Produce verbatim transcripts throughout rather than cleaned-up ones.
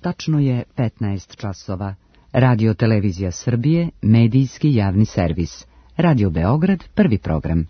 Tačno je petnaest časova. Radio Televizija Srbije, medijski javni servis. Radio Beograd, prvi program.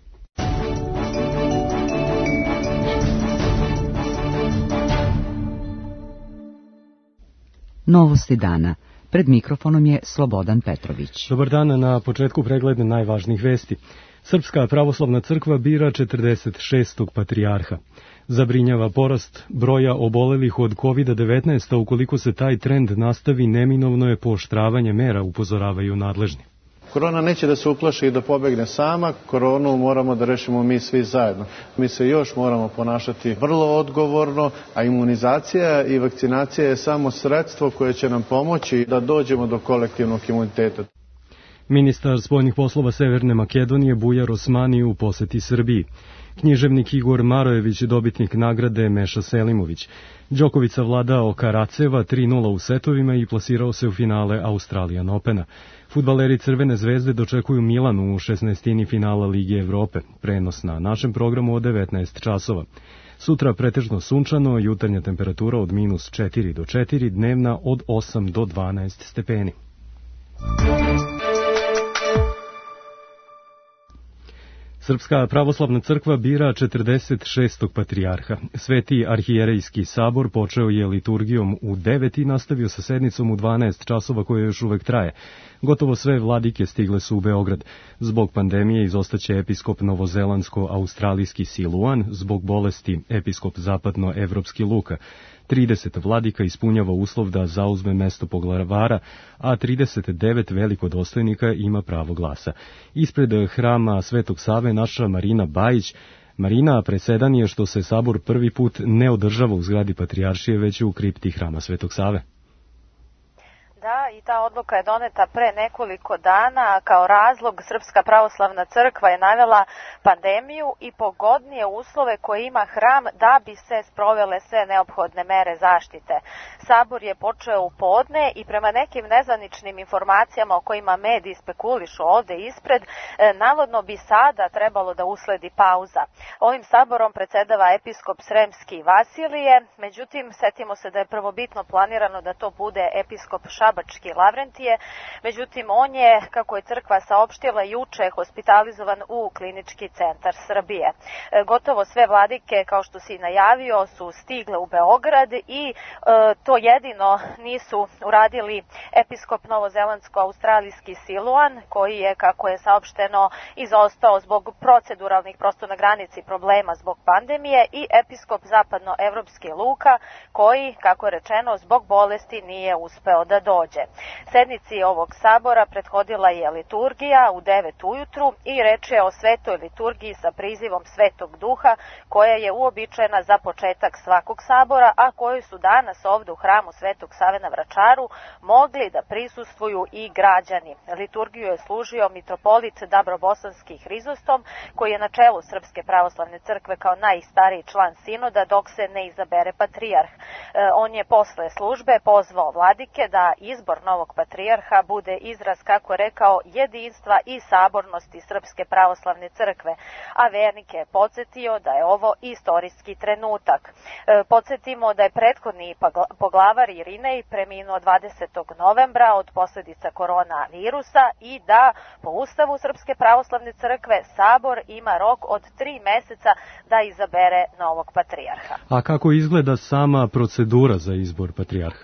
Novosti dana. Pred mikrofonom je Slobodan Petrović. Dobar dan, na početku pregled najvažnijih vesti. Srpska pravoslavna crkva bira četrdeset šestog patrijarha. Zabrinjava porast broja obolelih od kovid devetnaest, a ukoliko se taj trend nastavi, neminovno je pooštravanje mera, upozoravaju nadležni. Korona neće da se uplaši i da pobegne sama, koronu moramo da rešimo mi svi zajedno. Mi se još moramo ponašati vrlo odgovorno, a imunizacija i vakcinacija je samo sredstvo koje će nam pomoći da dođemo do kolektivnog imuniteta. Ministar spoljnih poslova Severne Makedonije Bujar Osmani u poseti Srbiji. Književnik Igor Marojević, dobitnik nagrade Meša Selimović. Đoković savladao Karaceva tri nula u setovima i plasirao se u finale Australian Opena. Fudbaleri Crvene zvezde dočekuju Milanu u šesnaestini finala Lige Evrope. Prenos na našem programu od devetnaest časova. Sutra pretežno sunčano, jutarnja temperatura od minus četiri do četiri, dnevna od osam do dvanaest stepeni. Srpska pravoslavna crkva bira četrdeset šestog patrijarha. Sveti arhijerejski sabor počeo je liturgijom u devet i nastavio sa sednicom u dvanaest časova koja još uvek traje. Gotovo sve vladike stigle su u Beograd. Zbog pandemije izostaće episkop novozelandsko-australijski Siluan, zbog bolesti episkop zapadnoevropski Luka. trideset vladika ispunjava uslov da zauzme mesto poglavara, a trideset devet velikodostojnika ima pravo glasa. Ispred hrama Svetog Save naša Marina Bajić. Marina, presedan je što se sabor prvi put ne održava u zgradi Patrijaršije, već u kripti hrama Svetog Save. Da, i ta odluka je doneta pre nekoliko dana. Kao razlog Srpska pravoslavna crkva je navela pandemiju i pogodnije uslove koje ima hram da bi se sprovele sve neophodne mere zaštite. Sabor je počeo u podne i prema nekim nezvaničnim informacijama o kojima mediji spekulišu ovde ispred, navodno bi sada trebalo da usledi pauza. Ovim saborom predsedava episkop Sremski Vasilije, međutim, setimo se da je prvobitno planirano da to bude episkop Šabački Lavrentije, međutim on je, kako je crkva saopštila juče, hospitalizovan u klinički centar Srbije. E, gotovo sve vladike, kao što si najavio, su stigle u Beograd i e, to jedino nisu uradili episkop novozelandsko-australijski Siluan, koji je, kako je saopšteno, izostao zbog proceduralnih, prosto na granici problema zbog pandemije, i episkop zapadnoevropski Luka, koji, kako je rečeno, zbog bolesti nije uspeo da dođe. Sednici ovog sabora prethodila je liturgija u devet ujutru i reč je o svetoj liturgiji sa prizivom Svetog Duha, koja je uobičajena za početak svakog sabora, a koju su danas ovde u hramu Svetog Save na Vračaru mogli da prisustvuju i građani. Liturgiju je služio mitropolit Dabrobosanski Hrizostom, koji je na čelu Srpske pravoslavne crkve kao najstariji član sinoda dok se ne izabere patrijarh. E, on je posle službe pozvao vladike da izbor novog patrijarha bude izraz, kako je rekao, jedinstva i sabornosti Srpske pravoslavne crkve, a vernike je podsjetio da je ovo istorijski trenutak. E, podsjetimo da je prethodni poglavar Irinej preminuo dvadesetog novembra od posljedica koronavirusa i da po ustavu Srpske pravoslavne crkve sabor ima rok od tri meseca da izabere novog patrijarha. A kako izgleda sama procedura za izbor patrijarha?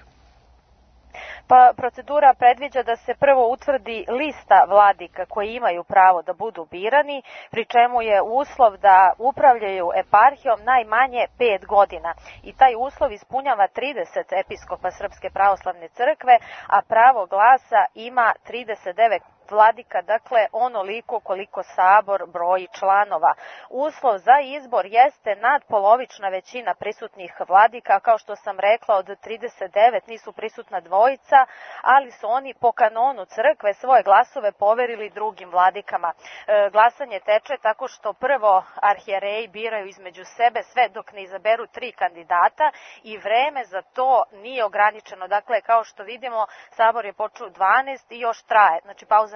Pa procedura predviđa da se prvo utvrdi lista vladika koji imaju pravo da budu birani, pri čemu je uslov da upravljaju eparhijom najmanje pet godina. I taj uslov ispunjava trideset episkopa Srpske pravoslavne crkve, a pravo glasa ima trideset devet vladika, dakle onoliko koliko sabor broji članova. Uslov za izbor jeste nadpolovična većina prisutnih vladika, kao što sam rekla, od trideset devet nisu prisutna dvojica, ali su oni po kanonu crkve svoje glasove poverili drugim vladikama. E, glasanje teče tako što prvo arhijereji biraju između sebe sve dok ne izaberu tri kandidata i vreme za to nije ograničeno. Dakle, kao što vidimo, sabor je počeo dvanaest i još traje. Znači, pauza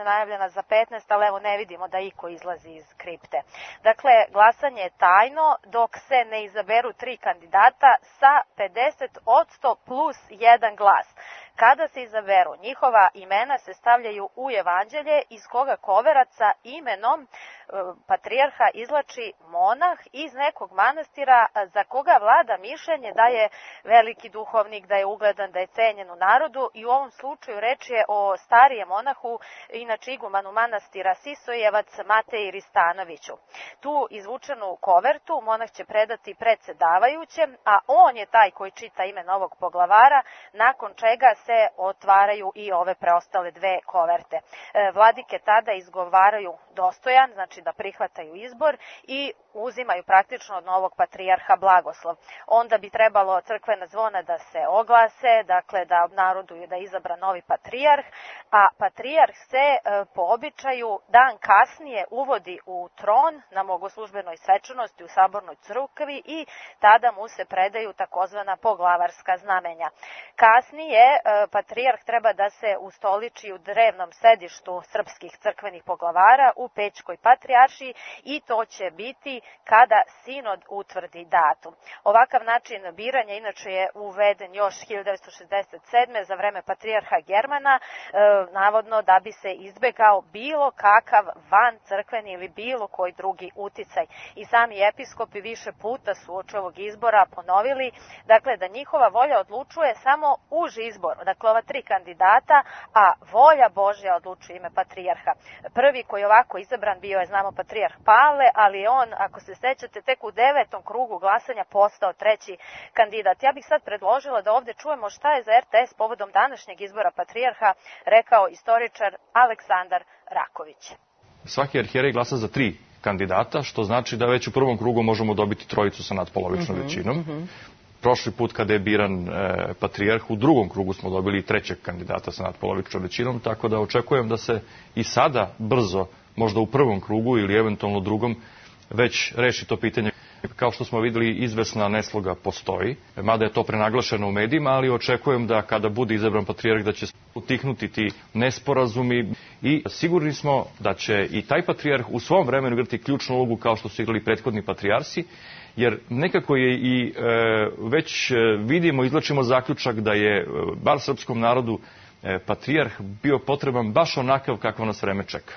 najavljena za petnaest, ali evo ne vidimo da iko izlazi iz kripte. Dakle, glasanje je tajno dok se ne izaberu tri kandidata sa pedeset posto plus jedan glas. Kada se izaberu, njihova imena se stavljaju u evanđelje iz koga koverac sa imenom e, patrijarha izlači monah iz nekog manastira za koga vlada mišljenje da je veliki duhovnik, da je ugledan, da je cenjen u narodu i u ovom slučaju reč je o starijem monahu, inače igumanu manastira Sisojevac Mateji Ristanoviću. Tu izvučenu kovertu monah će predati predsedavajućem, a on je taj koji čita ime novog poglavara, nakon čega se otvaraju i ove preostale dve koverte. Vladike tada izgovaraju dostojan, znači da prihvataju izbor i uzimaju praktično od novog patrijarha blagoslov. Onda bi trebalo crkvena zvona da se oglase, dakle da obnaroduju da je izabran novi patrijarh, a patrijarh se e, po običaju dan kasnije uvodi u tron na bogoslužbenoj svečanosti u sabornoj crkvi i tada mu se predaju takozvana poglavarska znamenja. Kasnije e, patrijarh treba da se ustoliči u drevnom sedištu srpskih crkvenih poglavara u Pećkoj patrijaršiji i to će biti kada sinod utvrdi datum. Ovakav način biranja inače je uveden još hiljadu devetsto šezdeset sedme za vreme patrijarha Germana, e, navodno da bi se izbegao bilo kakav van crkveni ili bilo koji drugi uticaj. I sami episkopi više puta su uoči ovog izbora ponovili, dakle da njihova volja odlučuje samo uži izbor, dakle ova tri kandidata, a volja Božja odlučuje ime patrijarha. Prvi koji je ovako izabran bio je, znamo, patrijarh Pavle, ali on, ako se sećate, tek u devetom krugu glasanja postao treći kandidat. Ja bih sad predložila da ovde čujemo šta je za er te es povodom današnjeg izbora patrijarha rekao istoričar Aleksandar Raković. Svaki arhijerej glasa za tri kandidata, što znači da već u prvom krugu možemo dobiti trojicu sa nadpolovičnom mm-hmm, većinom. Mm-hmm. Prošli put kada je biran e, patrijarh, u drugom krugu smo dobili trećeg kandidata sa nadpolovičnom većinom, tako da očekujem da se i sada brzo, možda u prvom krugu ili eventualno drugom, već reši to pitanje. Kao što smo videli, izvesna nesloga postoji, mada je to prenaglašeno u medijima, ali očekujem da kada bude izabran patrijarh da će utihnuti ti nesporazumi i sigurni smo da će i taj patrijarh u svom vremenu igrati ključnu ulogu kao što su igrali prethodni patrijarsi, jer nekako je i e, već vidimo, izlačimo zaključak da je bar srpskom narodu e, patrijarh bio potreban baš onakav kakvo nas vreme čeka.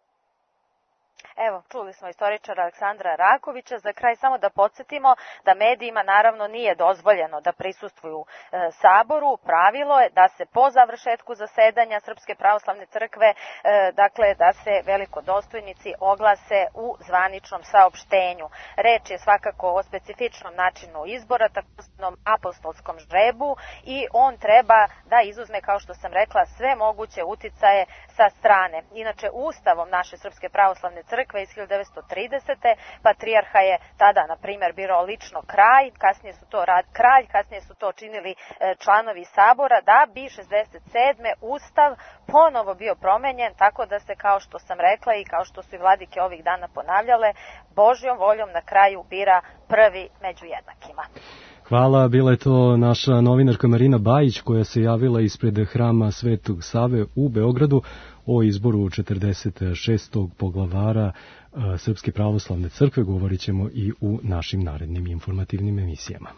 Evo, čuli smo istoričara Aleksandra Rakovića. Za kraj samo da podsjetimo da medijima naravno nije dozvoljeno da prisustvuju e, saboru. Pravilo je da se po završetku zasedanja Srpske pravoslavne crkve, e, dakle da se velikodostojnici oglase u zvaničnom saopštenju. Reč je svakako o specifičnom načinu izbora, takozvanom apostolskom žrebu, i on treba da izuzme, kao što sam rekla, sve moguće uticaje sa strane. Inače, ustavom naše Srpske pravoslavne crkve iz hiljadu devetsto tridesete patrijarha je tada, na primjer, birao lično kraj, kasnije su to rad, kralj, kasnije su to činili e, članovi sabora, da bi šezdeset sedme ustav ponovo bio promenjen, tako da se, kao što sam rekla i kao što su i vladike ovih dana ponavljale, Božjom voljom na kraju bira prvi među jednakima. Hvala, bila je to naša novinarka Marina Bajić koja se javila ispred hrama Svetog Save u Beogradu o izboru četrdeset šestog poglavara Srpske pravoslavne crkve. Govorit ćemo i u našim narednim informativnim emisijama.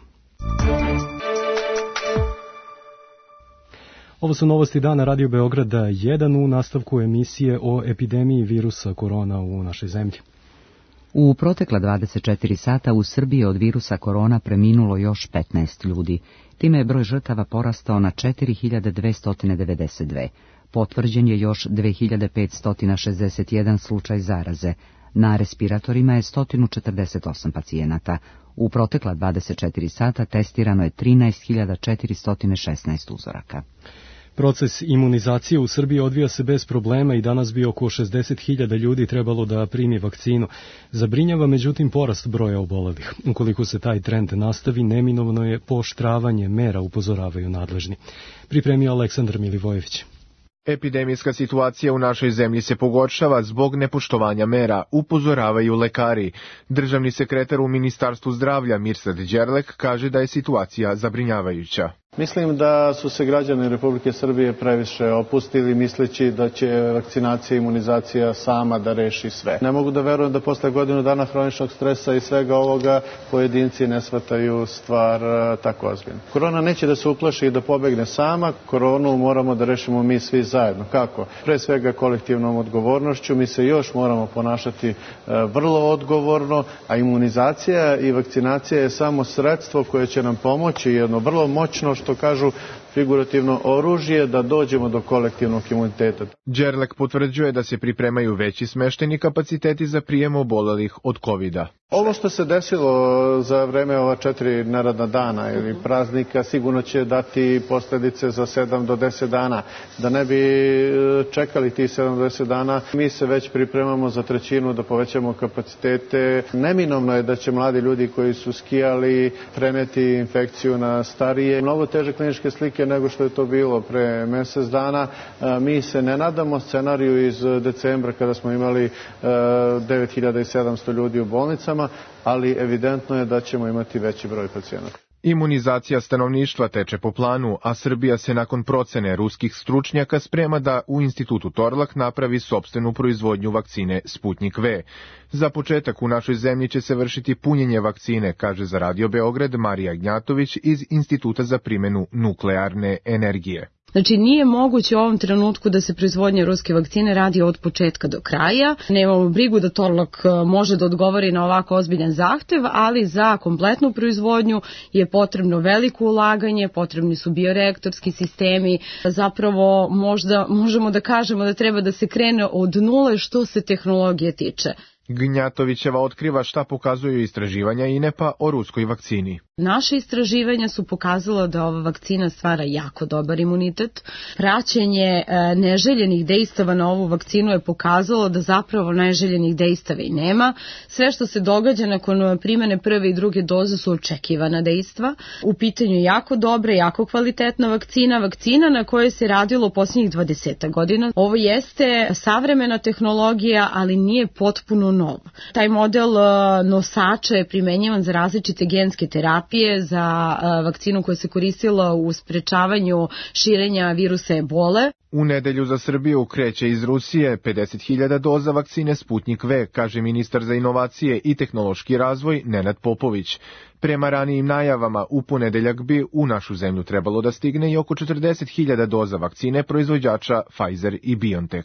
Ovo su novosti dana Radio Beograda jedan u nastavku emisije o epidemiji virusa korona u našoj zemlji. U protekla dvadeset četiri sata u Srbiji od virusa korona preminulo još petnaest ljudi. Time je broj žrtava porastao na četiri hiljade dvesta devedeset dve. Potvrđen je još dve hiljade petsto šezdeset jedan slučaj zaraze. Na respiratorima je sto četrdeset osam pacijenata. U protekla dvadeset četiri sata testirano je trinaest hiljada četiristo šesnaest uzoraka. Proces imunizacije u Srbiji odvija se bez problema i danas bi oko šezdeset hiljada ljudi trebalo da primi vakcinu. Zabrinjava međutim porast broja obolelih. Ukoliko se taj trend nastavi, neminovno je pooštravanje mera, upozoravaju nadležni. Pripremio Aleksandar Milivojević. Epidemijska situacija u našoj zemlji se pogoršava zbog nepoštovanja mera, upozoravaju lekari. Državni sekretar u Ministarstvu zdravlja Mirsad Đerlek kaže da je situacija zabrinjavajuća. Mislim da su se građani Republike Srbije previše opustili misleći da će vakcinacija i imunizacija sama da reši sve. Ne mogu da verujem da posle godinu dana hroničnog stresa i svega ovoga pojedinci ne shvataju stvar tako ozbiljno. Korona neće da se uplaši i da pobegne sama, koronu moramo da rešimo mi svi zajedno. Kako? Pre svega kolektivnom odgovornošću, mi se još moramo ponašati vrlo odgovorno, a imunizacija i vakcinacija je samo sredstvo koje će nam pomoći, jedno vrlo moćno, što kažu figurativno, oružje da dođemo do kolektivnog imuniteta. Đerlek potvrđuje da se pripremaju veći smeštajni kapaciteti za prijem obolelih od kovida. Ovo što se desilo za vreme ova četiri neradna dana ili praznika sigurno će dati posljedice za sedam do deset dana. Da ne bi čekali tih sedam do deset dana, mi se već pripremamo za trećinu da povećamo kapacitete. Neminovno je da će mladi ljudi koji su skijali preneti infekciju na starije. Mnogo teže kliničke slike nego što je to bilo pre mesec dana. Mi se ne nadamo scenariju iz decembra kada smo imali devet hiljada sedamsto ljudi u bolnicama, ali evidentno je da ćemo imati veći broj pacijenata. Imunizacija stanovništva teče po planu, a Srbija se nakon procene ruskih stručnjaka sprema da u Institutu Torlak napravi sopstvenu proizvodnju vakcine Sputnik V. Za početak u našoj zemlji će se vršiti punjenje vakcine, kaže za Radio Beograd Marija Gnjatović iz Instituta za primjenu nuklearne energije. Znači, nije moguće u ovom trenutku da se proizvodnja ruske vakcine radi od početka do kraja. Nemamo brigu da Torlak može da odgovori na ovako ozbiljan zahtev, ali za kompletnu proizvodnju je potrebno veliko ulaganje, potrebni su bioreaktorski sistemi. Zapravo možda možemo da kažemo da treba da se krene od nule što se tehnologije tiče. Gnjatovićeva otkriva šta pokazuju istraživanja I N E P-a o ruskoj vakcini. Naše istraživanja su pokazala da ova vakcina stvara jako dobar imunitet. Praćenje e, neželjenih dejstava na ovu vakcinu je pokazalo da zapravo neželjenih dejstava I nema. Sve što se događa nakon primene prve I druge doze su očekivana dejstva. U pitanju je jako dobra, jako kvalitetna vakcina, vakcina na kojoj se radilo posljednjih dvadeset godina. Ovo jeste savremena tehnologija, ali nije potpuno nova. Taj model e, nosača je primenjivan za različite genske terapije, za vakcinu koja se koristila u sprečavanju širenja virusa ebole. U nedelju za Srbiju kreće iz Rusije pedeset hiljada doza vakcine Sputnik V, kaže ministar za inovacije I tehnološki razvoj Nenad Popović. Prema ranijim najavama, u ponedeljak bi u našu zemlju trebalo da stigne I oko četrdeset hiljada doza vakcine proizvođača Pfizer I BioNTech.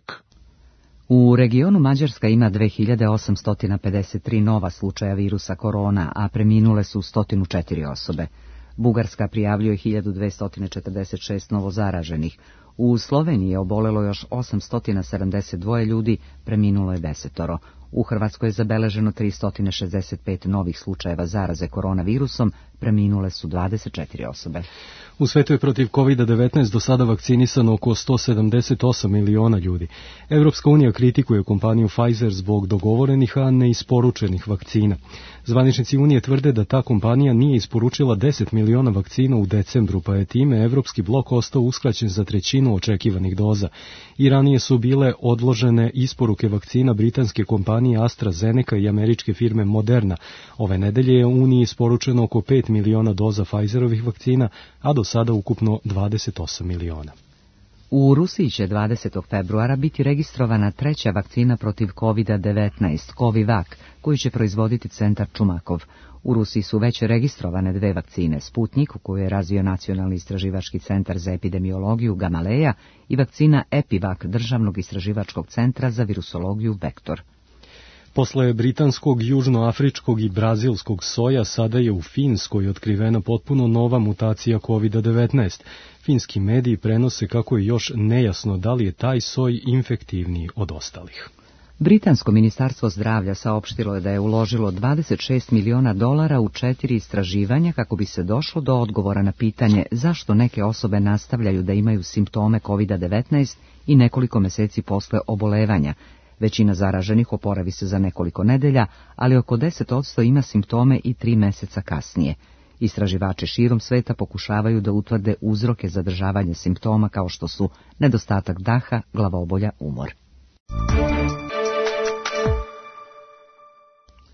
U regionu Mađarska ima dve hiljade osamsto pedeset tri nova slučaja virusa korona, a preminule su sto četiri osobe. Bugarska prijavljuje hiljadu dvesta četrdeset šest novozaraženih. U Sloveniji je obolelo još osamsto sedamdeset dva ljudi, preminulo je desetoro. U Hrvatskoj je zabeleženo tristo šezdeset pet novih slučajeva zaraze koronavirusom, preminule su dvadeset četiri osobe. U svetu je protiv kovid devetnaest do sada vakcinisano oko sto sedamdeset osam miliona ljudi. Evropska unija kritikuje kompaniju Pfizer zbog dogovorenih, a ne isporučenih vakcina. Zvaničnici Unije tvrde da ta kompanija nije isporučila deset miliona vakcina u decembru, pa je time Evropski blok ostao uskraćen za trećinu očekivanih doza. I ranije su bile odložene isporuke vakcina britanske kompanije AstraZeneca I američke firme Moderna. Ove nedelje je Uniji isporučeno oko pet miliona doza Pfizerovih vakcina, a do sada ukupno dvadeset osam miliona. U Rusiji će dvadesetog februara biti registrovana treća vakcina protiv kovid devetnaest, Covivac, koju će proizvoditi centar Čumakov. U Rusiji su već registrovane dve vakcine, Sputnik, koju je razvio Nacionalni istraživački centar za epidemiologiju Gamaleja, i vakcina Epivac, Državnog istraživačkog centra za virusologiju Vektor. Posle britanskog, južnoafričkog I brazilskog soja, sada je u Finskoj otkrivena potpuno nova mutacija kovid devetnaest. Finski mediji prenose kako je još nejasno da li je taj soj infektivniji od ostalih. Britansko ministarstvo zdravlja saopštilo je da je uložilo dvadeset šest miliona dolara u četiri istraživanja kako bi se došlo do odgovora na pitanje zašto neke osobe nastavljaju da imaju simptome kovid devetnaest i nekoliko meseci posle obolevanja. Većina zaraženih oporavi se za nekoliko nedelja, ali oko deset posto ima simptome i tri meseca kasnije. Istraživači širom sveta pokušavaju da utvrde uzroke zadržavanja simptoma kao što su nedostatak daha, glavobolja, umor.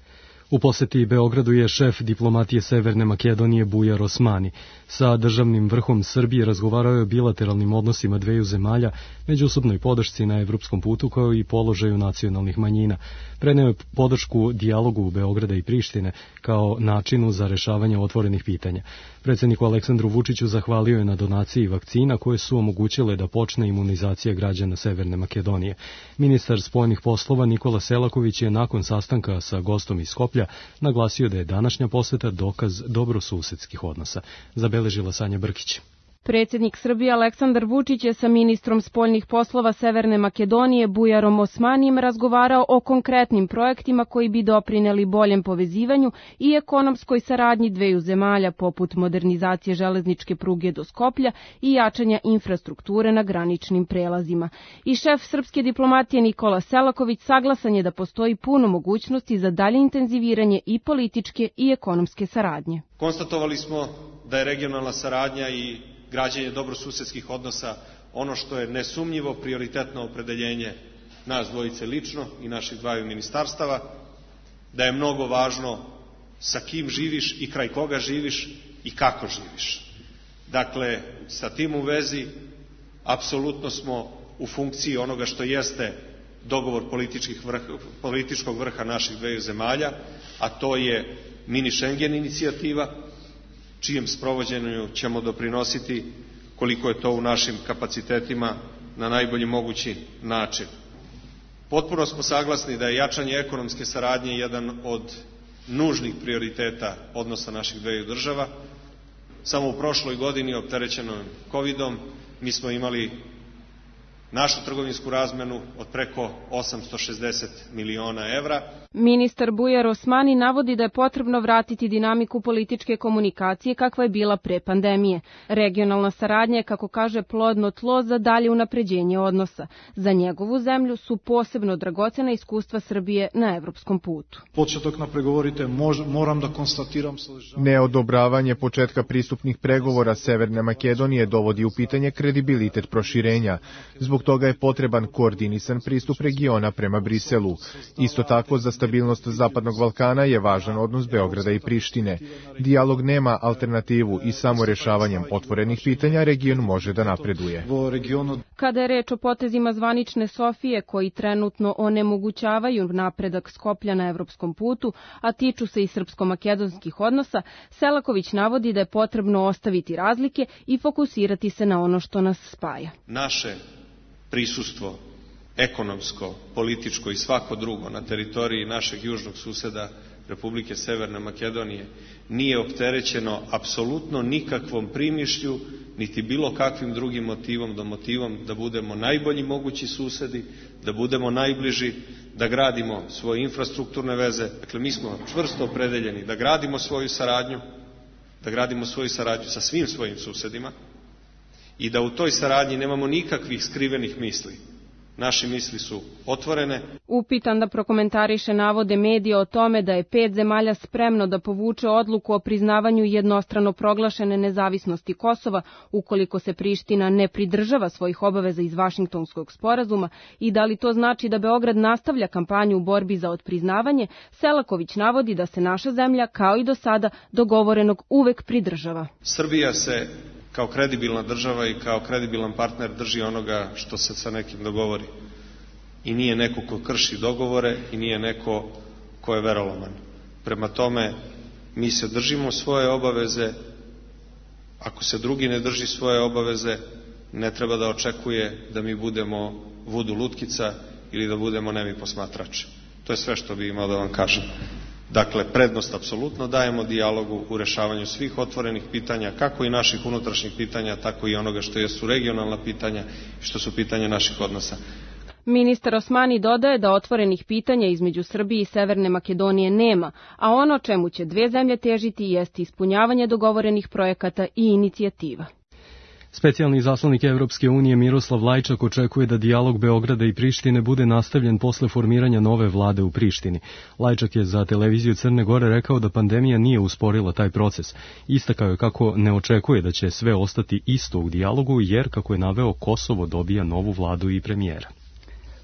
U poseti Beogradu je šef diplomatije Severne Makedonije Bujar Osmani. Sa državnim vrhom Srbije razgovarao je o bilateralnim odnosima dveju zemalja, međusobnoj podršci na evropskom putu kao i položaju nacionalnih manjina. Preneo je podršku dijalogu Beograda i Prištine kao načinu za rešavanje otvorenih pitanja. Predsjedniku Aleksandru Vučiću zahvalio je na donaciji vakcina koje su omogućile da počne imunizacija građana Severne Makedonije. Ministar spoljnih poslova Nikola Selaković je nakon sastanka sa gostom iz Skoplja naglasio da je današnja poseta dokaz dobrosusedskih odnosa. Zabeležila Sanja Brkić. Predsjednik Srbije Aleksandar Vučić je sa ministrom spoljnih poslova Severne Makedonije Bujarom Osmanijem razgovarao o konkretnim projektima koji bi doprineli boljem povezivanju i ekonomskoj saradnji dveju zemalja, poput modernizacije železničke pruge do Skoplja i jačanja infrastrukture na graničnim prelazima. I šef srpske diplomatije Nikola Selaković saglasan je da postoji puno mogućnosti za dalje intenziviranje i političke i ekonomske saradnje. Konstatovali smo da je regionalna saradnja i građenje dobrosusedskih odnosa ono što je nesumnjivo prioritetno opredeljenje nas dvojice lično i naših dvaju ministarstava, da je mnogo važno sa kim živiš i kraj koga živiš i kako živiš. Dakle, sa tim u vezi apsolutno smo u funkciji onoga što jeste dogovor vrh, političkog vrha naših dveju zemalja, a to je mini Schengen inicijativa, čijem sprovođenju ćemo doprinositi koliko je to u našim kapacitetima na najbolji mogući način. Potpuno smo saglasni da je jačanje ekonomske saradnje jedan od nužnih prioriteta odnosa naših dveju država. Samo u prošloj godini, opterećenom kovidom, mi smo imali našu trgovinsku razmenu od preko osamsto šezdeset miliona evra. Ministar Bujar Osmani navodi da je potrebno vratiti dinamiku političke komunikacije kakva je bila pre pandemije. Regionalna saradnja je, kako kaže, plodno tlo za dalje unapređenje odnosa. Za njegovu zemlju su posebno dragocena iskustva Srbije na evropskom putu. Početak na pregovorite, moram da konstatiram... Neodobravanje početka pristupnih pregovora Severne Makedonije dovodi u pitanje kredibilitet proširenja. Zbog toga je potreban koordinisan pristup regiona prema Briselu. Isto tako, za stabilnost Zapadnog Balkana je važan odnos Beograda i Prištine. Dijalog nema alternativu i samo rešavanjem otvorenih pitanja region može da napreduje. Kada je reč o potezima zvanične Sofije koji trenutno onemogućavaju napredak Skoplja na evropskom putu, a tiču se i srpsko-makedonskih odnosa, Selaković navodi da je potrebno ostaviti razlike i fokusirati se na ono što nas spaja. Naše prisustvo ekonomsko, političko i svako drugo na teritoriji našeg južnog suseda Republike Severne Makedonije nije opterećeno apsolutno nikakvom primišlju, niti bilo kakvim drugim motivom do motivom da budemo najbolji mogući susedi, da budemo najbliži, da gradimo svoje infrastrukturne veze. Dakle, mi smo čvrsto opredeljeni da gradimo svoju saradnju, da gradimo svoju saradnju sa svim svojim susedima i da u toj saradnji nemamo nikakvih skrivenih misli. Naše misli su otvorene. Upitan da prokomentariše navode medija o tome da je pet zemalja spremno da povuče odluku o priznavanju jednostrano proglašene nezavisnosti Kosova ukoliko se Priština ne pridržava svojih obaveza iz Vašingtonskog sporazuma i da li to znači da Beograd nastavlja kampanju u borbi za odpriznavanje, Selaković navodi da se naša zemlja, kao i do sada, dogovorenog uvek pridržava. Srbija se kao kredibilna država i kao kredibilan partner drži onoga što se sa nekim dogovori. I nije neko ko krši dogovore i nije neko ko je veroloman. Prema tome, mi se držimo svoje obaveze. Ako se drugi ne drži svoje obaveze, ne treba da očekuje da mi budemo vudu lutkica ili da budemo nemi posmatrači. To je sve što bi imao da vam kažem. Dakle, prednost apsolutno dajemo dijalogu u rešavanju svih otvorenih pitanja, kako i naših unutrašnjih pitanja, tako i onoga što jesu regionalna pitanja i što su pitanja naših odnosa. Ministar Osmani dodaje da otvorenih pitanja između Srbije i Severne Makedonije nema, a ono čemu će dve zemlje težiti jeste ispunjavanje dogovorenih projekata i inicijativa. Specijalni zaslanik Evropske unije Miroslav Lajčak očekuje da dijalog Beograda i Prištine bude nastavljen posle formiranja nove vlade u Prištini. Lajčak je za televiziju Crne Gore rekao da pandemija nije usporila taj proces. Istakao je kako ne očekuje da će sve ostati isto u dijalogu, jer, kako je naveo, Kosovo dobija novu vladu i premijera.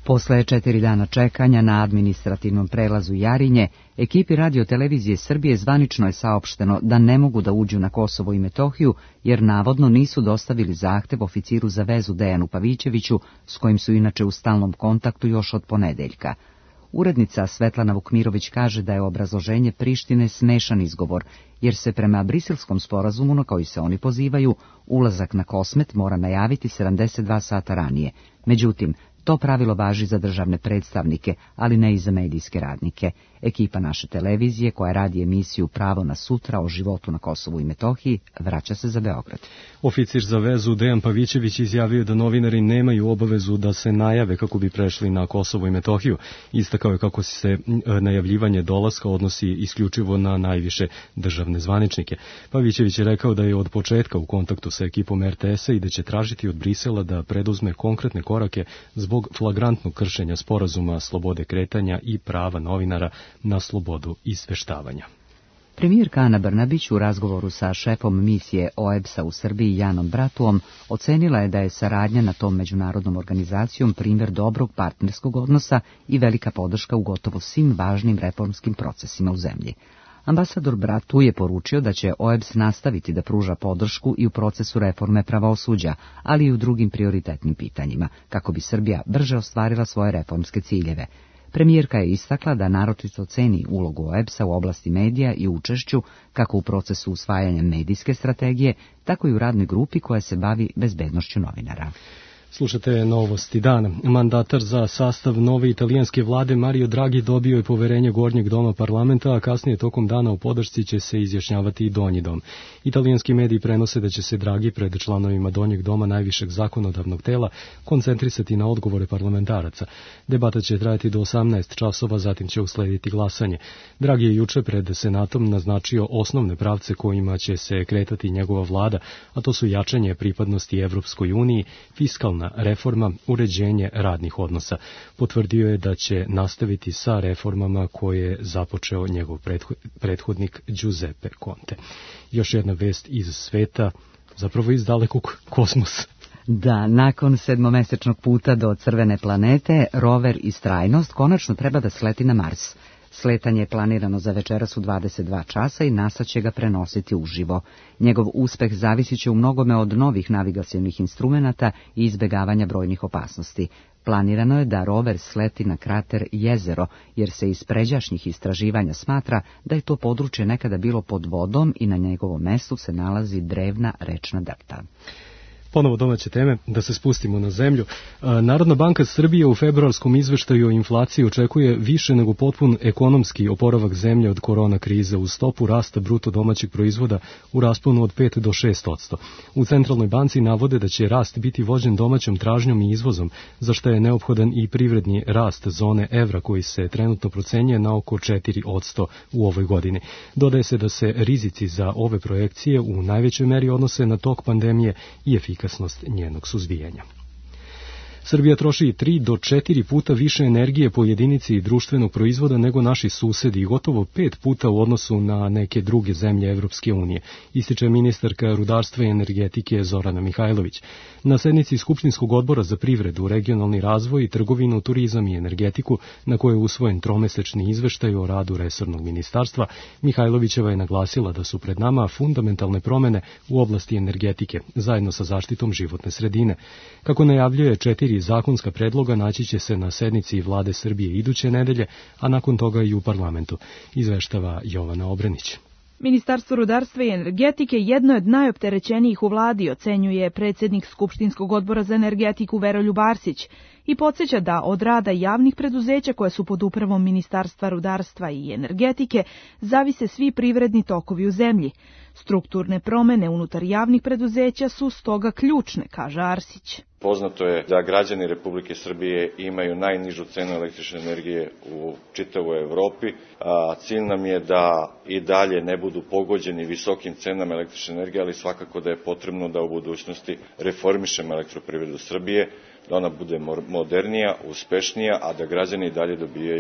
Posle četiri dana čekanja na administrativnom prelazu Jarinje, ekipi Radio-televizije Srbije zvanično je saopšteno da ne mogu da uđu na Kosovo i Metohiju, jer navodno nisu dostavili zahtev oficiru za vezu Dejanu Pavićeviću, s kojim su inače u stalnom kontaktu još od ponedeljka. Urednica Svetlana Vukmirović kaže da je obrazloženje Prištine smešan izgovor, jer se prema Briselskom sporazumu na koji se oni pozivaju, ulazak na Kosmet mora najaviti sedamdeset dva sata ranije. Međutim, to pravilo važi za državne predstavnike, ali ne i za medijske radnike. Ekipa naše televizije, koja radi emisiju Pravo na sutra o životu na Kosovu i Metohiji, vraća se za Beograd. Oficir za vezu Dejan Pavićević izjavio da novinari nemaju obavezu da se najave kako bi prešli na Kosovo i Metohiju. Istakao je kako se najavljivanje dolaska odnosi isključivo na najviše državne zvaničnike. Pavićević je rekao da je od početka u kontaktu sa ekipom er te es-a i da će tražiti od Brisela da preduzme konkretne korake zbog flagrantnog kršenja sporazuma slobode kretanja i prava novinara na slobodu izveštavanja. Premijerka Ana Brnabić u razgovoru sa šefom misije o e b es-a u Srbiji Janom Bratuom ocenila je da je saradnja na tom međunarodnom organizacijom primjer dobrog partnerskog odnosa i velika podrška u gotovo svim važnim reformskim procesima u zemlji. Ambasador Bratu je poručio da će o e b es nastaviti da pruža podršku i u procesu reforme pravosuđa, ali i u drugim prioritetnim pitanjima, kako bi Srbija brže ostvarila svoje reformske ciljeve. Premijerka je istakla da naročito ceni ulogu o e b es-a u oblasti medija i učešću kako u procesu usvajanja medijske strategije, tako i u radnoj grupi koja se bavi bezbednošću novinara. Slušate Novosti dana. Mandatar za sastav nove italijanske vlade Mario Draghi dobio je poverenje Gornjeg doma parlamenta, a kasnije tokom dana u podršci će se izjašnjavati i Donji dom. Italijanski mediji prenose da će se Draghi pred članovima Donjeg doma najvišeg zakonodavnog tela koncentrisati na odgovore parlamentaraca. Debata će trajati do osamnaest časova, zatim će uslediti glasanje. Draghi je juče pred Senatom naznačio osnovne pravce kojima će se kretati njegova vlada, a to su jačanje pripadnosti Evropskoj uniji, fiskalna reforma, uređenje radnih odnosa. Potvrdio je da će nastaviti sa reformama koje je započeo njegov prethodnik Giuseppe Conte. Još jedna vest iz sveta, zapravo iz dalekog kosmosa. Da, nakon sedmomesečnog puta do crvene planete, rover Istrajnost konačno treba da sleti na Mars. Sletanje je planirano za večeras u dvadeset dva časa i NASA će ga prenositi uživo. Njegov uspeh zavisit će u mnogome od novih navigacionih instrumenata i izbegavanja brojnih opasnosti. Planirano je da rover sleti na krater Jezero, jer se iz pređašnjih istraživanja smatra da je to područje nekada bilo pod vodom i na njegovom mestu se nalazi drevna rečna delta. Ponovo domaće teme, da se spustimo na zemlju. Narodna banka Srbije u februarskom izveštaju o inflaciji očekuje više nego potpun ekonomski oporavak zemlje od korona krize uz stopu rasta bruto domaćeg proizvoda u rasponu od pet do šest odsto. U Centralnoj banci navode da će rast biti vođen domaćom tražnjom i izvozom, za što je neophodan i privredni rast zone evra koji se trenutno procenjuje na oko četiri odsto u ovoj godini. Dodaje se da se rizici za ove projekcije u najvećoj meri odnose na tok pandemije i efikasnost njenog suzbijanja. Srbija troši tri do četiri puta više energije po jedinici društvenog proizvoda nego naši susedi i gotovo pet puta u odnosu na neke druge zemlje Evropske unije, ističe ministarka rudarstva i energetike Zorana Mihajlović. Na sednici Skupštinskog odbora za privredu, regionalni razvoj, trgovinu, turizam i energetiku, na kojoj je usvojen tromesečni izveštaj o radu resornog ministarstva, Mihajlovićeva je naglasila da su pred nama fundamentalne promene u oblasti energetike, zajedno sa zaštitom životne sredine. Kako najavljuje, četiri zakonska predloga naći će se na sednici Vlade Srbije iduće nedelje, a nakon toga i u parlamentu, izveštava Jovana Obrenić. Ministarstvo rudarstva i energetike jedno je od najopterećenijih u vladi, ocenjuje predsjednik Skupštinskog odbora za energetiku Veroljub Arsić i podsjeća da od rada javnih preduzeća koje su pod upravom Ministarstva rudarstva i energetike zavise svi privredni tokovi u zemlji. Strukturne promene unutar javnih preduzeća su stoga ključne, kaže Arsić. Poznato je da građani Republike Srbije imaju najnižu cenu električne energije u čitavoj Evropi, a cilj nam je da i dalje ne budu pogođeni visokim cenama električne energije, ali svakako da je potrebno da u budućnosti reformišemo elektroprivredu Srbije, da ona bude modernija, uspešnija, a da građani dalje dobijaju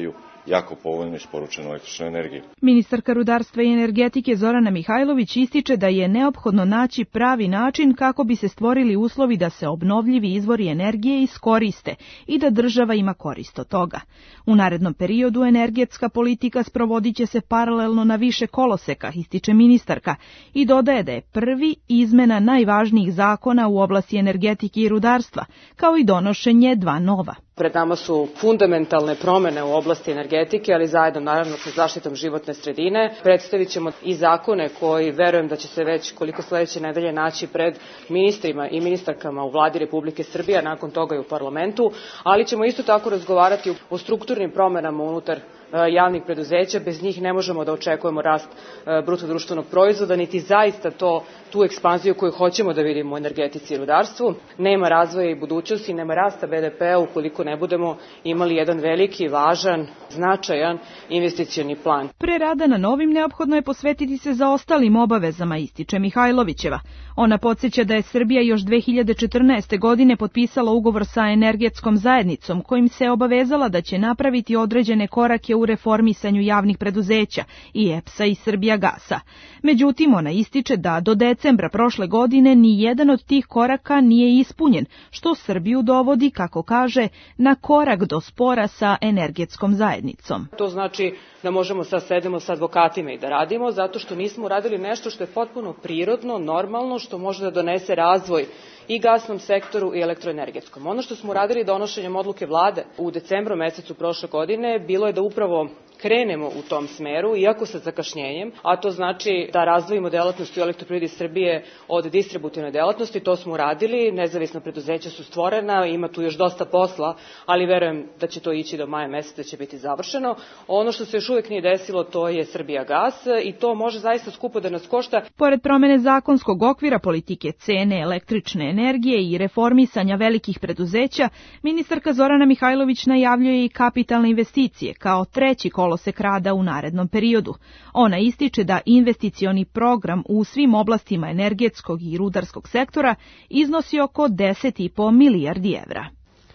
jako povoljno isporučenu električnu energiju. Ministarka rudarstva i energetike Zorana Mihajlović ističe da je neophodno naći pravi način kako bi se stvorili uslovi da se obnovljivi izvori energije iskoriste i da država ima korist od toga. U narednom periodu energetska politika sprovodit će se paralelno na više koloseka, ističe ministarka, i dodaje da je prvi izmena najvažnijih zakona u oblasti energetike i rudarstva, kao i donošenje dva nova. Pred nama su fundamentalne promene u oblasti energetike, ali zajedno naravno sa zaštitom životne sredine. Predstavit ćemo i zakone koji verujem da će se već koliko sledeće nedelje naći pred ministrima i ministarkama u vladi Republike Srbije, a nakon toga i u parlamentu, ali ćemo isto tako razgovarati o strukturnim promenama unutar javnih preduzeća. Bez njih ne možemo da očekujemo rast bruto društvenog proizvoda, niti zaista to, tu ekspanziju koju hoćemo da vidimo u energetici i rudarstvu. Nema razvoja i budućnosti, nema rasta be de pea ukoliko ne budemo imali jedan veliki, važan, značajan investicioni plan. Pre rada na novim neophodno je posvetiti se za ostalim obavezama, ističe Mihajlovićeva. Ona podsjeća da je Srbija još dve hiljade četrnaeste. godine potpisala ugovor sa energetskom zajednicom kojim se obavezala da će napraviti određene korake u reformisanju javnih preduzeća i E P S-a i Srbijagasa. Međutim, ona ističe da do decembra prošle godine ni jedan od tih koraka nije ispunjen, što Srbiju dovodi, kako kaže, na korak do spora sa energetskom zajednicom. To znači da možemo sad sedemo sa advokatima i da radimo, zato što nismo uradili nešto što je potpuno prirodno, normalno, što može da donese razvoj i gasnom sektoru i elektroenergetskom. Ono što smo uradili donošenjem odluke vlade u decembru mesecu prošle godine bilo je da upravo krenemo u tom smeru, iako sa zakašnjenjem, a to znači da razdvojimo delatnosti u Elektroprivredi Srbije od distributivne delatnosti. To smo uradili, nezavisna preduzeća su stvorena, ima tu još dosta posla, ali verujem da će to ići do maja meseca, da će biti završeno. Ono što se još uvek nije desilo, to je Srbijagas i to može zaista skupo da nas košta. Pored promene zakonskog okvira, politike cene električne energije i reformisanja velikih preduzeća, ministarka Zorana Mihajlović najavljuje i kapitalne investicije kao treći kolosek rada u narednom periodu. Ona ističe da investicioni program u svim oblastima energetskog i rudarskog sektora iznosi oko deset i po milijardi evra.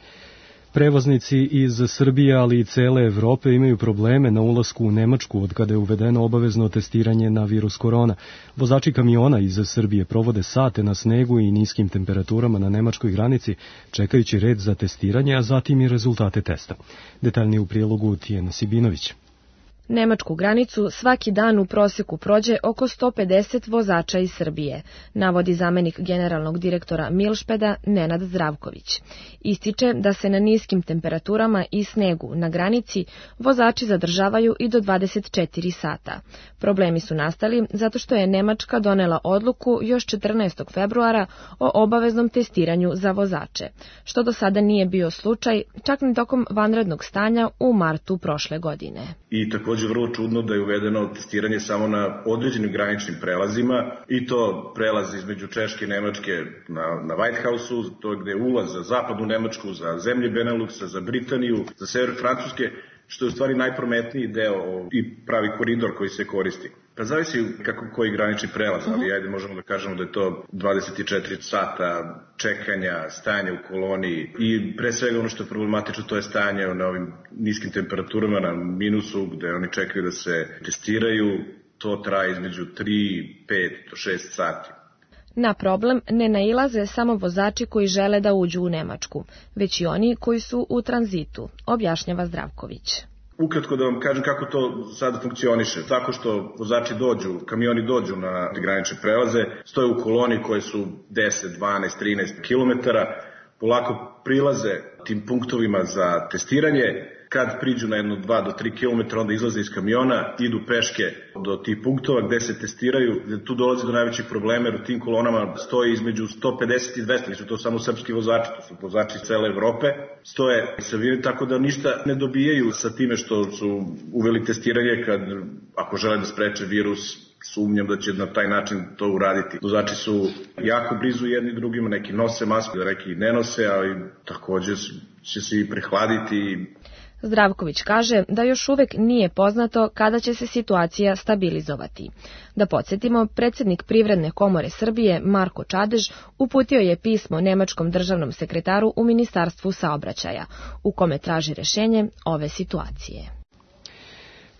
Prevoznici iz Srbije, ali i cele Evrope imaju probleme na ulasku u Nemačku od kada je uvedeno obavezno testiranje na virus korona. Vozači kamiona iz Srbije provode sate na snegu i niskim temperaturama na nemačkoj granici, čekajući red za testiranje, a zatim i rezultate testa. Detaljnije u prilogu Tijena Sibinović. Nemačku granicu svaki dan u proseku prođe oko sto pedeset vozača iz Srbije, navodi zamenik generalnog direktora Milšpeda Nenad Zdravković. Ističe da se na niskim temperaturama i snegu na granici vozači zadržavaju i do dvadeset četiri sata. Problemi su nastali zato što je Nemačka donela odluku još četrnaestog februara o obaveznom testiranju za vozače, što do sada nije bio slučaj čak ni tokom vanrednog stanja u martu prošle godine. I također vrlo čudno da je uvedeno testiranje samo na određenim graničnim prelazima i to prelaz između Češke i Nemačke na, na Whitehouse-u, to je gde je ulaz za zapadnu Nemačku, za zemlje Beneluxa, za Britaniju, za sever Francuske, što je u stvari najprometniji deo i pravi koridor koji se koristi. Pa zavisi kako koji granični prelaz, ali ajde možemo da kažemo da je to dvadeset četiri sata čekanja, stanja u koloniji i pre svega ono što je problematično to je stanje na ovim niskim temperaturama na minusu gde oni čekaju da se testiraju, to traje između tri, pet do šest sati. Na problem ne nailaze samo vozači koji žele da uđu u Nemačku, već i oni koji su u tranzitu, objašnjava Zdravković. Ukratko da vam kažem kako to sada funkcioniše. Tako što vozači dođu, kamioni dođu na granične prelaze, stoje u koloni koje su deset, dvanaest, trinaest kilometara, polako prilaze tim punktovima za testiranje. Kad priđu na jedno dva do tri kilometra, onda izlaze iz kamiona, idu peške do tih punktova gde se testiraju, gde tu dolazi do najvećih problema, jer u tim kolonama stoji između sto pedeset i dvesta, nisu to samo srpski vozači, to su vozači iz cele Evrope, stoje sa viri, tako da ništa ne dobijaju sa time što su uveli testiranje, kad ako žele da spreče virus, sumnjam da će na taj način to uraditi. Vozači su jako blizu jedni drugima, neki nose masku, neki ne nose, ali takođe će se i prehladiti. Zdravković kaže da još uvek nije poznato kada će se situacija stabilizovati. Da podsjetimo, predsjednik Privredne komore Srbije Marko Čadež uputio je pismo nemačkom državnom sekretaru u Ministarstvu saobraćaja, u kome traži rešenje ove situacije.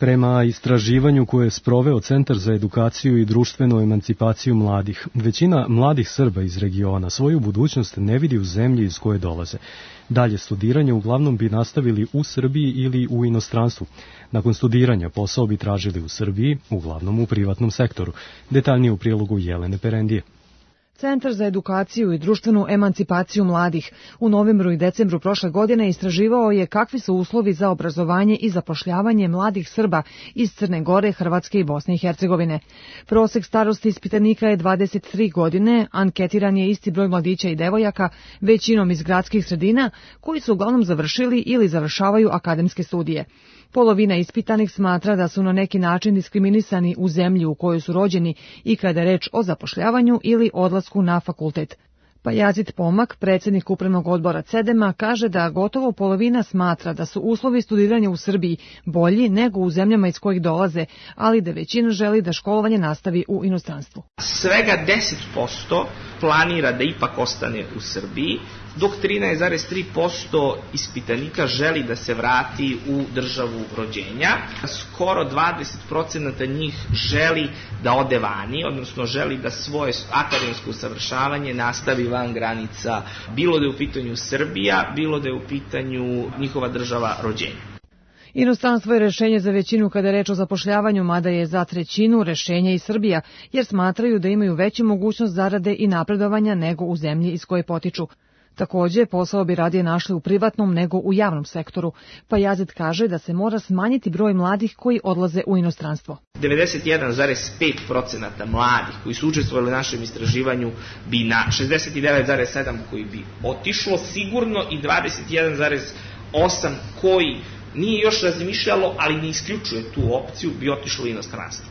Prema istraživanju koje je sproveo Centar za edukaciju i društvenu emancipaciju mladih, većina mladih Srba iz regiona svoju budućnost ne vidi u zemlji iz koje dolaze. Dalje studiranje uglavnom bi nastavili u Srbiji ili u inostranstvu. Nakon studiranja posao bi tražili u Srbiji, uglavnom u privatnom sektoru. Detaljnije u prilogu Jelene Perendije. Centar za edukaciju i društvenu emancipaciju mladih u novembru i decembru prošle godine istraživao je kakvi su uslovi za obrazovanje i zapošljavanje mladih Srba iz Crne Gore, Hrvatske i Bosne i Hercegovine. Prosek starosti ispitanika je dvadeset tri godine, anketiran je isti broj mladića i devojaka, većinom iz gradskih sredina, koji su uglavnom završili ili završavaju akademske studije. Polovina ispitanih smatra da su na neki način diskriminisani u zemlji u kojoj su rođeni i kada je reč o zapošljavanju ili odlasku na fakultet. Pajazit Pomak, predsjednik upravnog odbora CEDEMA, kaže da gotovo polovina smatra da su uslovi studiranja u Srbiji bolji nego u zemljama iz kojih dolaze, ali da većina želi da školovanje nastavi u inostranstvu. Svega deset posto planira da ipak ostane u Srbiji, dok trinaest zarez tri posto ispitanika želi da se vrati u državu rođenja. Skoro dvadeset procenata njih želi da ode vani, odnosno želi da svoje akademsko usavršavanje nastavi van granica, bilo da je u pitanju Srbija, bilo da je u pitanju njihova država rođenja. Inostranstvo je rešenje za većinu kada je reč o zapošljavanju, mada je za trećinu rešenje i Srbija, jer smatraju da imaju veću mogućnost zarade i napredovanja nego u zemlji iz koje potiču. Takođe, posao bi radije našli u privatnom nego u javnom sektoru. Pajazit kaže da se mora smanjiti broj mladih koji odlaze u inostranstvo. devedeset jedan zarez pet procenata mladih koji su učestvovali u našem istraživanju bi na šezdeset devet zarez sedam koji bi otišlo sigurno i dvadeset jedan zarez osam koji nije još razmišljalo, ali ne isključuje tu opciju, bi otišlo u inostranstvo.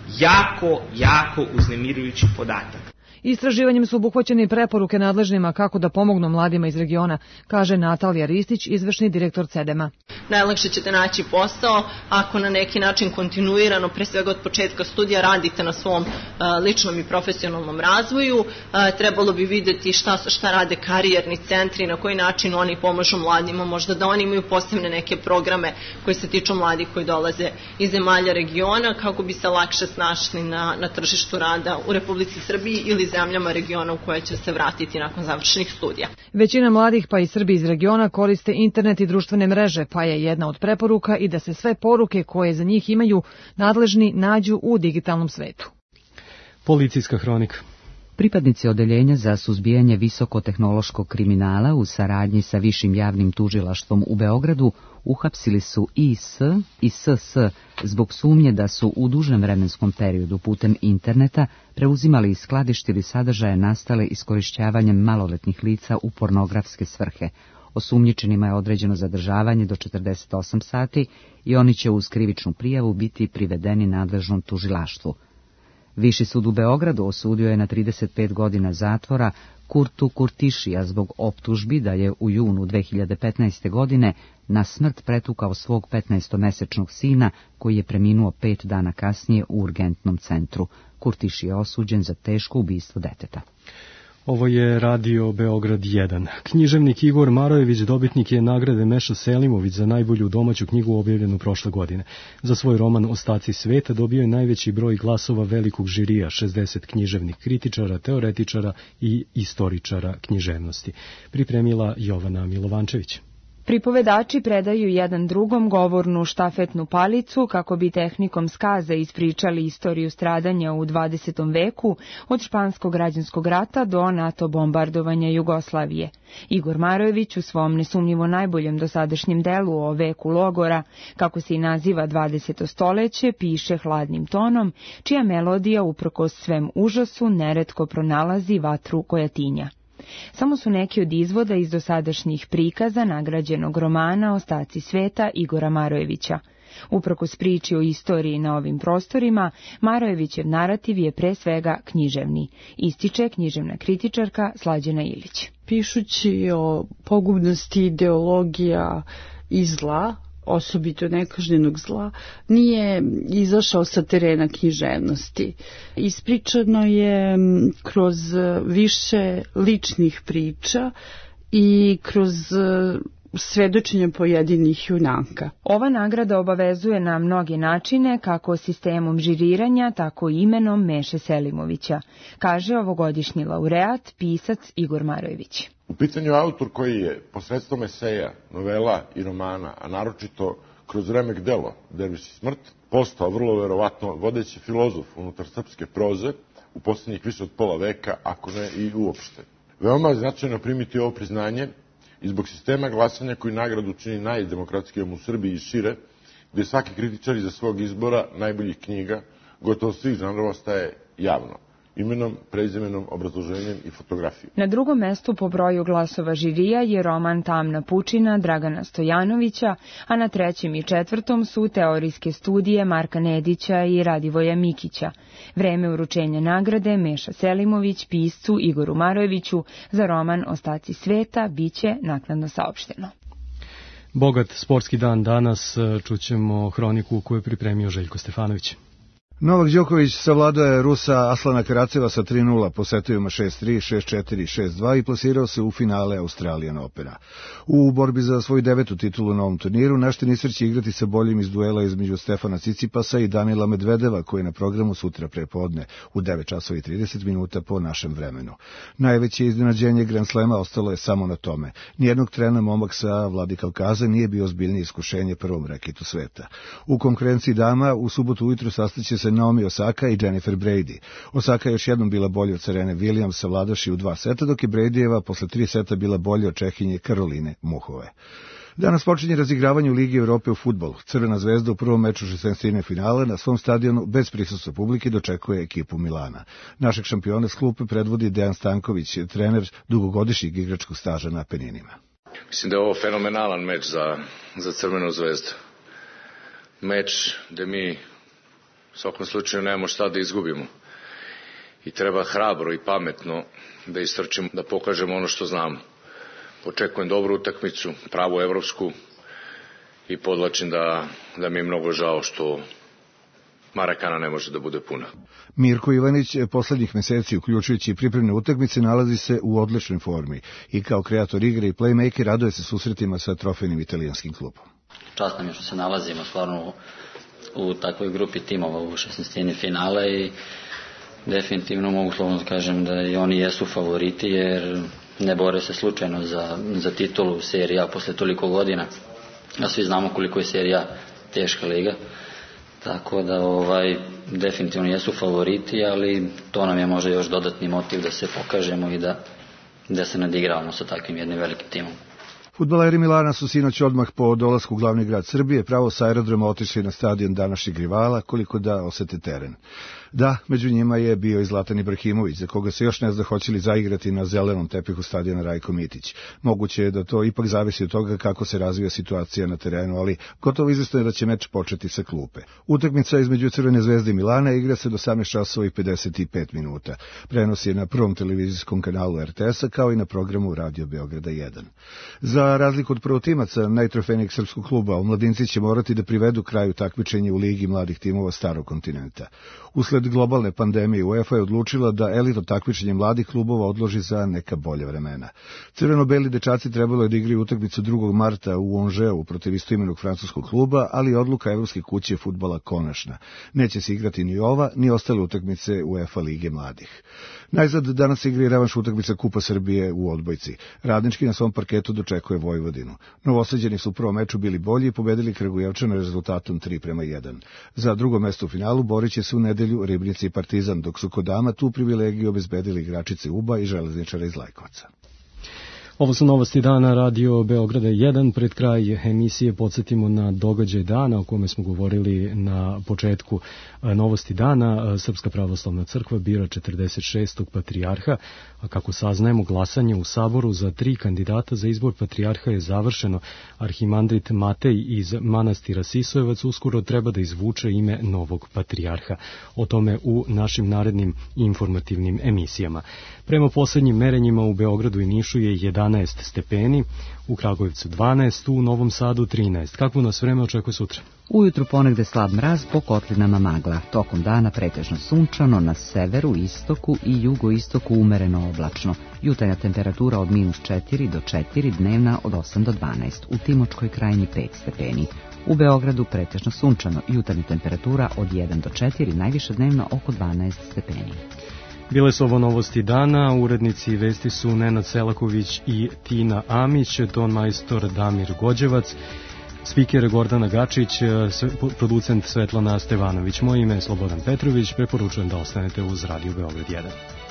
Jako, jako uznemirujući podatak. Istraživanjem su obuhvaćene preporuke nadležnima kako da pomognu mladima iz regiona, kaže Natalija Ristić, izvršni direktor CEDEMA. Najlakše ćete naći posao ako na neki način kontinuirano, pre svega od početka studija, radite na svom ličnom i profesionalnom razvoju. Trebalo bi videti šta, šta rade karijerni centri, na koji način oni pomažu mladima, možda da oni imaju posebne neke programe koji se tiču mladih koji dolaze iz zemalja regiona, kako bi se lakše snašli na, na tržištu rada u Republici Srbiji ili zemljama regiona u koje će se vratiti nakon završenih studija. Većina mladih, pa i Srbi iz regiona, koriste internet i društvene mreže, pa je jedna od preporuka i da se sve poruke koje za njih imaju nadležni nađu u digitalnom svetu. Policijska hronika. Pripadnici Odeljenja za suzbijanje visokotehnološkog kriminala u saradnji sa Višim javnim tužilaštvom u Beogradu uhapsili su I S i S S zbog sumnje da su u dužem vremenskom periodu putem interneta preuzimali i skladištili sadržaje nastale iskorišćavanjem maloletnih lica u pornografske svrhe. Osumnjičenima je određeno zadržavanje do četrdeset osam sati i oni će uz krivičnu prijavu biti privedeni nadležnom tužilaštvu. Viši sud u Beogradu osudio je na trideset pet godina zatvora Kurtu Kurtišija zbog optužbi da je u junu dve hiljade petnaeste. godine na smrt pretukao svog petnaestomesečnog sina koji je preminuo pet dana kasnije u urgentnom centru. Kurtiši je osuđen za teško ubistvo deteta. Ovo je Radio Beograd jedan. Književnik Igor Marojević dobitnik je nagrade Meša Selimović za najbolju domaću knjigu objavljenu prošle godine. Za svoj roman Ostaci sveta dobio je najveći broj glasova velikog žirija, šezdeset književnih kritičara, teoretičara i istoričara književnosti. Pripremila Jovana Milovančević. Pripovedači predaju jedan drugom govornu štafetnu palicu kako bi tehnikom skaze ispričali istoriju stradanja u dvadesetom veku od španskog građanskog rata do NATO bombardovanja Jugoslavije. Igor Marojević u svom nesumnjivo najboljem dosadašnjem delu o veku logora, kako se i naziva dvadeseto stoleće, piše hladnim tonom, čija melodija uprkos svem užasu neretko pronalazi vatru koja tinja. Samo su neki od izvoda iz dosadašnjih prikaza nagrađenog romana Ostaci sveta Igora Marojevića. Uprkos priči o istoriji na ovim prostorima, Marojevićev narativ je pre svega književni, ističe književna kritičarka Slađana Ilić. Pišući o pogubnosti ideologija i zla, osobito nekažnjenog zla, nije izašao sa terena književnosti. Ispričano je kroz više ličnih priča i kroz svedočenja pojedinih junaka. Ova nagrada obavezuje na mnoge načine, kako sistemom žiriranja, tako i imenom Meše Selimovića, kaže ovogodišnji laureat, pisac Igor Marojević. U pitanju autor koji je posredstvom eseja, novela i romana, a naročito kroz remek delo Derviš i smrt, postao vrlo verovatno vodeći filozof unutar srpske proze u poslednjih više od pola veka, ako ne i uopšte. Veoma je značajno primiti ovo priznanje i zbog sistema glasanja koji nagradu čini najdemokratskijom u Srbiji i šire, gde svaki kritičar iza svog izbora najboljih knjiga, gotovo svih žanrova, staje javno, imenom, prezimenom, obrazloženjem i fotografijom. Na drugom mestu po broju glasova žirija je roman Tamna pučina Dragana Stojanovića, a na trećem i četvrtom su teorijske studije Marka Nedića i Radivoja Mikića. Vreme uručenja nagrade Meša Selimović piscu Igoru Marojeviću za roman Ostaci sveta biće naknadno saopšteno. Bogat sportski dan danas, čućemo hroniku koju je pripremio Željko Stefanović. Novak Đoković savladao je Rusa Aslana Karaceva sa tri nula po setovima šest tri, šest četiri, šest dva i plasirao se u finale Australian Opena. U borbi za svoju devetu titulu na ovom turniru naš teniser će igrati sa boljim iz duela između Stefana Cicipasa i Danila Medvedeva, koji je na programu sutra prepodne u devet časova i trideset minuta po našem vremenu. Najveće iznenađenje Grand Slema ostalo je samo na tome. Nijednog trena momak sa Vladikavkaza nije bio ozbiljnije iskušenje prvom reketu sveta. U konkurenciji dama u subotu ujutru sastaće se Naomi Osaka i Jennifer Brady. Osaka je još jednom bila bolja od Serene Williams, savladavši u dva seta, dok je Bradyjeva posle tri seta bila bolja od Čehinje Karoline Muhove. Danas počinje razigravanje u Ligi Evrope u fudbalu. Crvena zvezda u prvom meču šesnaestine finala na svom stadionu bez prisustva publike dočekuje ekipu Milana. Našeg šampiona s klupe predvodi Dejan Stanković, trener dugogodišnjeg igračkog staža na Apeninima. Mislim da je ovo fenomenalan meč za, za Crvenu zvezdu. Meč gde mi u svakom slučaju nemamo šta da izgubimo. I treba hrabro i pametno da istrčimo, da pokažemo ono što znamo. Očekujem dobru utakmicu, pravu evropsku i podlačim da, da mi je mnogo žao što Marakana ne može da bude puna. Mirko Ivanić poslednjih meseci, uključujući i pripremne utakmice, nalazi se u odličnoj formi i kao kreator igre i playmaker raduje se susretima sa trofejnim italijanskim klubom. Čast nam je što se nalazimo stvarno u takvoj grupi timova u šesnaestini finale i definitivno mogu slobodno da kažem da i oni jesu favoriti jer ne bore se slučajno za, za titulu serija posle toliko godina, a svi znamo koliko je serija teška liga, tako da ovaj, definitivno jesu favoriti, ali to nam je možda još dodatni motiv da se pokažemo i da, da se nadigravamo sa takvim jednim velikim timom. Fudbaleri Milana su sinoć odmah po dolasku u glavni grad Srbije pravo s aerodroma otišli na stadion današnjeg rivala, koliko da osete teren. Da, među njima je bio i Zlatan Ibrahimović, za koga se još ne zna hoće li zaigrati na zelenom tepihu stadiona Rajko Mitić. Moguće je da to ipak zavisi od toga kako se razvija situacija na terenu, ali gotovo izvesno je da će meč početi sa klupe. Utakmica između Crvene zvezde i Milana igra se do osamnaest časova i pedeset pet minuta. Prenos je na prvom televizijskom kanalu er te es-a kao i na programu Radio Beograda jedan. Za razliku od prvotimaca najtrofejnijeg srpskog kluba, omladinci će morati da privedu kraju takmičenja u Ligi mladih timova Starog kontinenta. Usled globalne pandemije UEFA je odlučila da elitno takmičenje mladih klubova odloži za neka bolja vremena. Crveno-beli dečaci trebalo je da igraju utakmicu drugog marta u Angeu protiv istoimenog francuskog kluba, ali odluka Evropske kuće fudbala konačna. Neće se igrati ni ova, ni ostale utakmice UEFA Lige mladih. Najzad danas igra i revanš utakmica Kupa Srbije u odbojci. Radnički na svom parketu dočekuje Vojvodinu. Novosađeni su u prvom meču bili bolji i pobedili Kragujevčane rezultatom tri prema jedan. Za drugo mesto u finalu borit će se u nedelju Ribnica i Partizan, dok su kod dama tu privilegiju obezbedili igračice Uba i Železničara iz Lajkovaca. Ovo su novosti dana Radio Beograda jedan. Pred kraj emisije podsjetimo na događaj dana o kome smo govorili na početku. Novosti dana, Srpska pravoslavna crkva bira četrdeset šestog patrijarha, a kako saznajemo, glasanje u Saboru za tri kandidata za izbor patrijarha je završeno. Arhimandrit Matej iz manastira Sisojevac uskoro treba da izvuče ime novog patrijarha. O tome u našim narednim informativnim emisijama. Prema poslednjim merenjima u Beogradu i Nišu je jedanaest stepeni, u Kragujevcu dvanaest, u Novom Sadu trinaest. Kakvo nas vreme očekuje sutra? Ujutru ponegde slab mraz, po kotlinama magla. Tokom dana pretežno sunčano, na severu, istoku i jugoistoku umereno oblačno. Jutarnja temperatura od minus četiri do četiri, dnevna od osam do dvanaest. U Timočkoj krajini pet stepeni. U Beogradu pretežno sunčano, jutarnja temperatura od jedan do četiri, najviše dnevno oko dvanaest stepeni. Bile su ovo novosti dana, urednici vesti su Nenad Selaković i Tina Amić, ton majstor Damir Gođevac, spiker Gordana Gačić, producent Svetlana Stevanović. Moje ime je Slobodan Petrović, preporučujem da ostanete uz Radio Beograd jedan.